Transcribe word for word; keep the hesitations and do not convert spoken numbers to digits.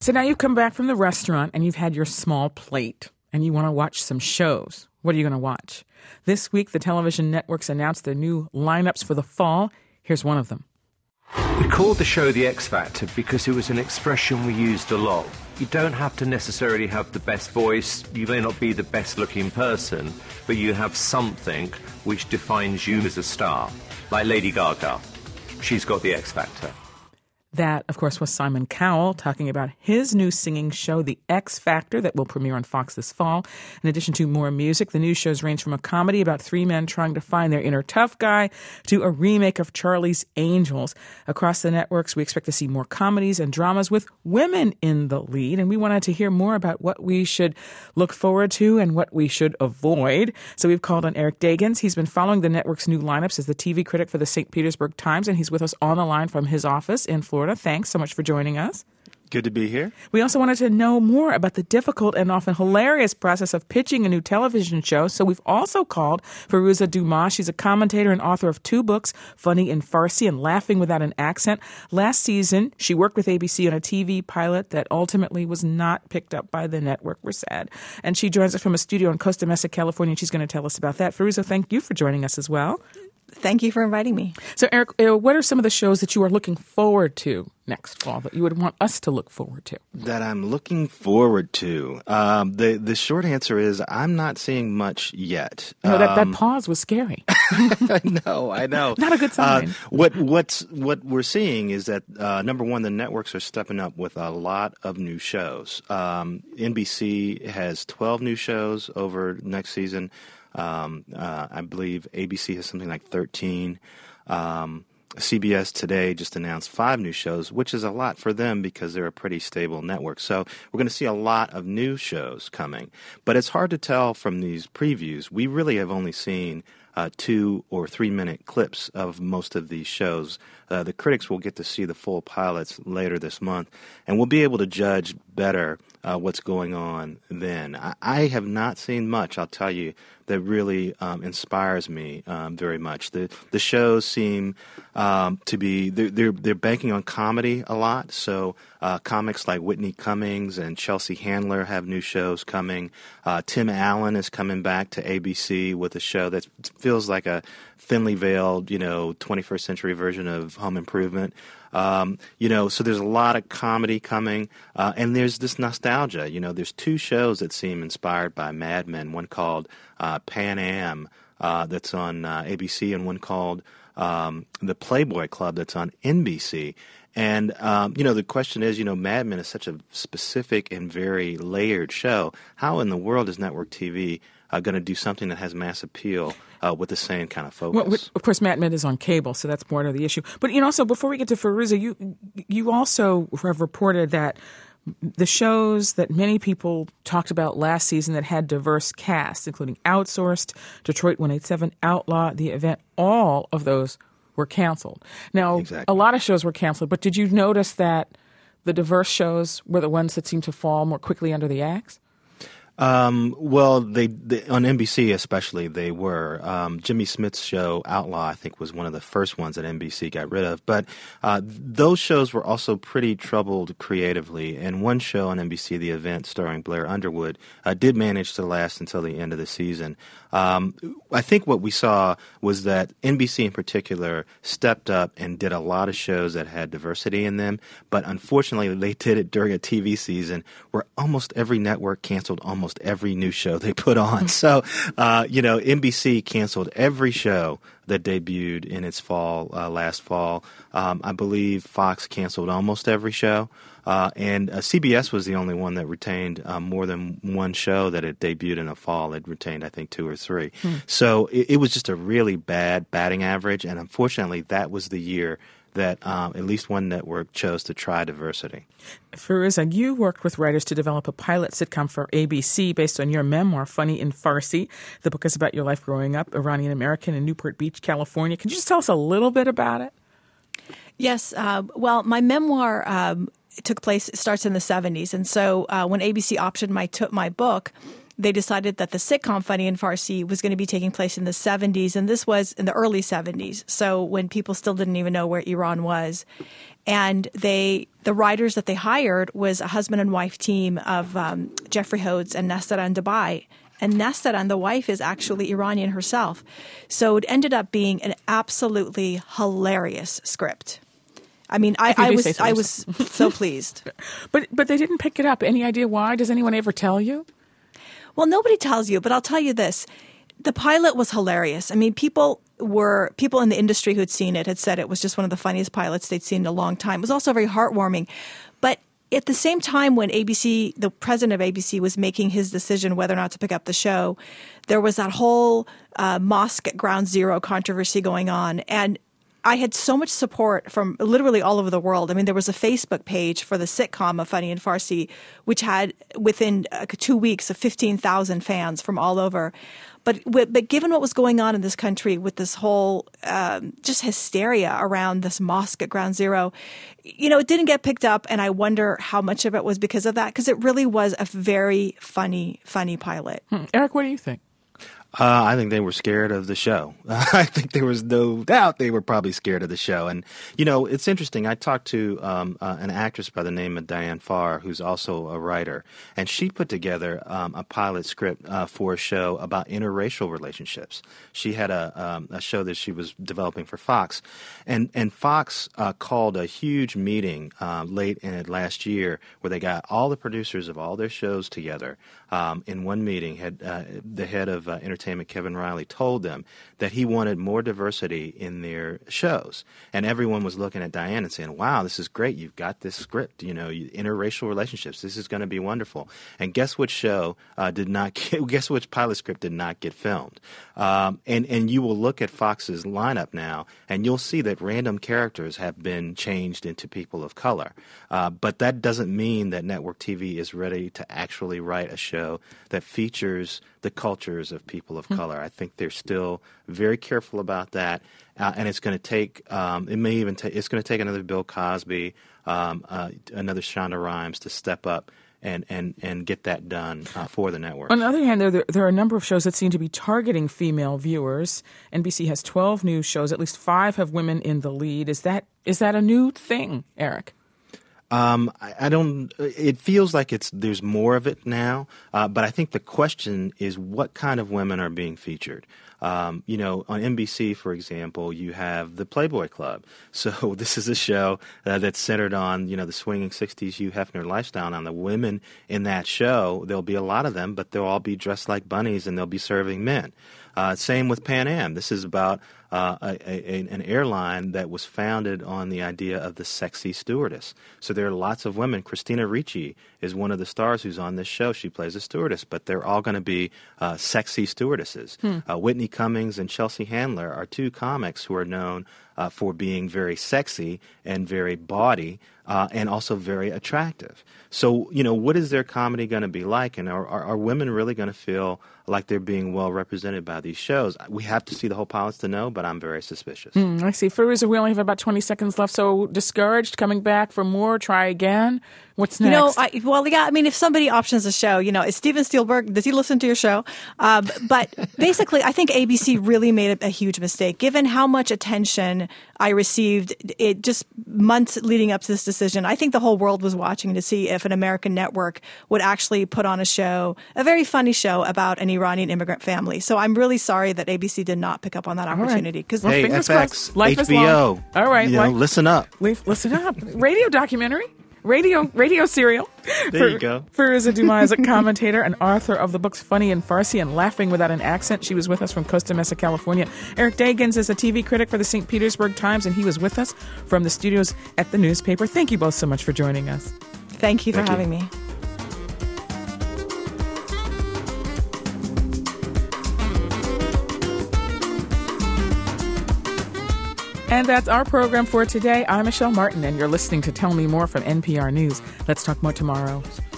So now you've come back from the restaurant and you've had your small plate and you want to watch some shows. What are you going to watch? This week, the television networks announced their new lineups for the fall. Here's one of them. We called the show The X Factor because it was an expression we used a lot. You don't have to necessarily have the best voice, you may not be the best looking person, but you have something which defines you as a star. Like Lady Gaga. She's got the X Factor. That, of course, was Simon Cowell talking about his new singing show, The X Factor, that will premiere on Fox this fall. In addition to more music, the new shows range from a comedy about three men trying to find their inner tough guy to a remake of Charlie's Angels. Across the networks, we expect to see more comedies and dramas with women in the lead. And we wanted to hear more about what we should look forward to and what we should avoid. So we've called on Eric Deggans. He's been following the network's new lineups as the T V critic for the Saint Petersburg Times, and he's with us on the line from his office in Florida. Thanks so much for joining us. Good to be here. We also wanted to know more about the difficult and often hilarious process of pitching a new television show. So we've also called Firuza Dumas. She's a commentator and author of two books, Funny in Farsi and Laughing Without an Accent. Last season, she worked with A B C on a T V pilot that ultimately was not picked up by the network. We're sad. And she joins us from a studio in Costa Mesa, California, and she's going to tell us about that. Firuza, thank you for joining us as well. Thank you for inviting me. So, Eric, uh, what are some of the shows that you are looking forward to next fall that you would want us to look forward to? That I'm looking forward to. Um, the the short answer is I'm not seeing much yet. No, that, um, that pause was scary. I know, I know. Not a good sign. Uh, what what's what we're seeing is that uh, number one, the networks are stepping up with a lot of new shows. Um, N B C has twelve new shows over next season. Um, uh, I believe A B C has something like thirteen. Um, C B S today just announced five new shows, which is a lot for them because they're a pretty stable network. So we're going to see a lot of new shows coming. But it's hard to tell from these previews. We really have only seen uh, two or three minute clips of most of these shows. Uh, the critics will get to see the full pilots later this month, and we'll be able to judge better uh, what's going on then. I, I have not seen much, I'll tell you, that really um, inspires me um, very much. The the shows seem um, to be they're, they're they're banking on comedy a lot. So uh, comics like Whitney Cummings and Chelsea Handler have new shows coming. Uh, Tim Allen is coming back to A B C with a show that feels like a thinly veiled, you know, twenty-first century version of Home Improvement. Um, you know, so there's a lot of comedy coming, uh, and there's this nostalgia. You know, there's two shows that seem inspired by Mad Men. One called uh, Pan Am uh, that's on uh, A B C, and one called um, The Playboy Club that's on N B C. And, um, you know, the question is, you know, Mad Men is such a specific and very layered show. How in the world is network T V uh, going to do something that has mass appeal uh, with the same kind of focus? Well, of course, Mad Men is on cable, so that's part of the issue. But, you know, also, before we get to Firuza, you you also have reported that the shows that many people talked about last season that had diverse casts, including Outsourced, Detroit one eighty-seven, Outlaw, The Event, all of those were canceled. Now, exactly. A lot of shows were canceled, but did you notice that the diverse shows were the ones that seemed to fall more quickly under the axe? Um, well, they, they on N B C especially they were. Um, Jimmy Smith's show Outlaw, I think, was one of the first ones that N B C got rid of. But uh, those shows were also pretty troubled creatively. And one show on N B C, The Event, starring Blair Underwood, uh, did manage to last until the end of the season. Um, I think what we saw was that N B C in particular stepped up and did a lot of shows that had diversity in them. But unfortunately, they did it during a T V season where almost every network canceled almost every new show they put on. So, uh, you know, N B C canceled every show that debuted in its fall, uh, last fall. Um, I believe Fox canceled almost every show. Uh, and uh, C B S was the only one that retained uh, more than one show that had debuted in the fall. It retained, I think, two or three. Hmm. So it, it was just a really bad batting average. And unfortunately, that was the year that um, at least one network chose to try diversity. Firuza, you worked with writers to develop a pilot sitcom for A B C based on your memoir, Funny in Farsi. The book is about your life growing up, Iranian-American in Newport Beach, California. Can you just tell us a little bit about it? Yes. Uh, well, my memoir um, took place, it starts in the seventies. And so uh, when A B C optioned my, took my book, they decided that the sitcom Funny and Farsi was going to be taking place in the seventies, and this was in the early seventies, so when people still didn't even know where Iran was. And they, the writers that they hired was a husband and wife team of um, Jeffrey Hodes and Nestaran Dubai. And Nestaran, the wife, is actually Iranian herself. So it ended up being an absolutely hilarious script. I mean, I, I was so I was so pleased. But but they didn't pick it up. Any idea why? Does anyone ever tell you? Well, nobody tells you, but I'll tell you this. The pilot was hilarious. I mean, people were people in the industry who had seen it had said it was just one of the funniest pilots they'd seen in a long time. It was also very heartwarming. But at the same time, when A B C, the president of A B C, was making his decision whether or not to pick up the show, there was that whole uh, mosque at Ground Zero controversy going on. And I had so much support from literally all over the world. I mean, there was a Facebook page for the sitcom of Funny and Farsi, which had within uh, two weeks of fifteen thousand fans from all over. But but given what was going on in this country with this whole um, just hysteria around this mosque at Ground Zero, you know, it didn't get picked up. And I wonder how much of it was because of that, because it really was a very funny, funny pilot. Hmm. Eric, what do you think? Uh, I think they were scared of the show. I think there was no doubt they were probably scared of the show. And, you know, it's interesting. I talked to um, uh, an actress by the name of Diane Farr, who's also a writer, and she put together um, a pilot script uh, for a show about interracial relationships. She had a, um, a show that she was developing for Fox, and, and Fox uh, called a huge meeting uh, late in it last year where they got all the producers of all their shows together um, in one meeting. Had uh, the head of uh, entertainment Kevin Riley told them that he wanted more diversity in their shows. And everyone was looking at Diane and saying, wow, this is great. You've got this script, you know, interracial relationships. This is going to be wonderful. And guess which show uh, did not get, guess which pilot script did not get filmed? Um, and, and you will look at Fox's lineup now, and you'll see that random characters have been changed into people of color. Uh, but that doesn't mean that network T V is ready to actually write a show that features the cultures of people of color. I think they're still very careful about that, uh, and it's going to take. Um, it may even take. It's going to take another Bill Cosby, um, uh, another Shonda Rhimes to step up and and and get that done uh, for the network. On the other hand, there there are a number of shows that seem to be targeting female viewers. N B C has twelve new shows. At least five have women in the lead. Is that is that a new thing, Eric? Um, I, I don't. It feels like it's there's more of it now, uh, but I think the question is what kind of women are being featured. Um, you know, on N B C, for example, you have the Playboy Club. So this is a show uh, that's centered on, you know, the swinging sixties Hugh Hefner lifestyle. And on the women in that show, there'll be a lot of them, but they'll all be dressed like bunnies and they'll be serving men. Uh, same with Pan Am. This is about uh, a, a, an airline that was founded on the idea of the sexy stewardess. So there are lots of women. Christina Ricci is one of the stars who's on this show. She plays a stewardess, but they're all going to be uh, sexy stewardesses. Hmm. Uh, Whitney Cummings and Chelsea Handler are two comics who are known uh, for being very sexy and very bawdy uh, and also very attractive. So, you know, what is their comedy going to be like? And are, are, are women really going to feel like they're being well represented by these shows? We have to see the whole pilots to know, but I'm very suspicious. Mm, I see. Firuza, we only have about twenty seconds left. So discouraged, coming back for more, try again. What's next? You know, I, well, yeah, I mean, if somebody options a show, you know, is Steven Spielberg, does he listen to your show? Um, but basically, I think A B C really made a, a huge mistake. Given how much attention I received it just months leading up to this decision, I think the whole world was watching to see if an American network would actually put on a show, a very funny show about an Iranian immigrant family. So I'm really sorry that A B C did not pick up on that opportunity. Because well, hey, fingers F X, crossed, life H B O, is long. All right, you know, life, listen up. Listen up. Radio documentary. Radio radio serial. There you go. Firuza Dumais is a commentator and author of the books Funny and Farsi and Laughing Without an Accent. She was with us from Costa Mesa, California. Eric Deggans is a T V critic for the Saint Petersburg Times, and he was with us from the studios at the newspaper. Thank you both so much for joining us. Thank you for Thank you. having me. And that's our program for today. I'm Michelle Martin, and you're listening to Tell Me More from N P R News. Let's talk more tomorrow.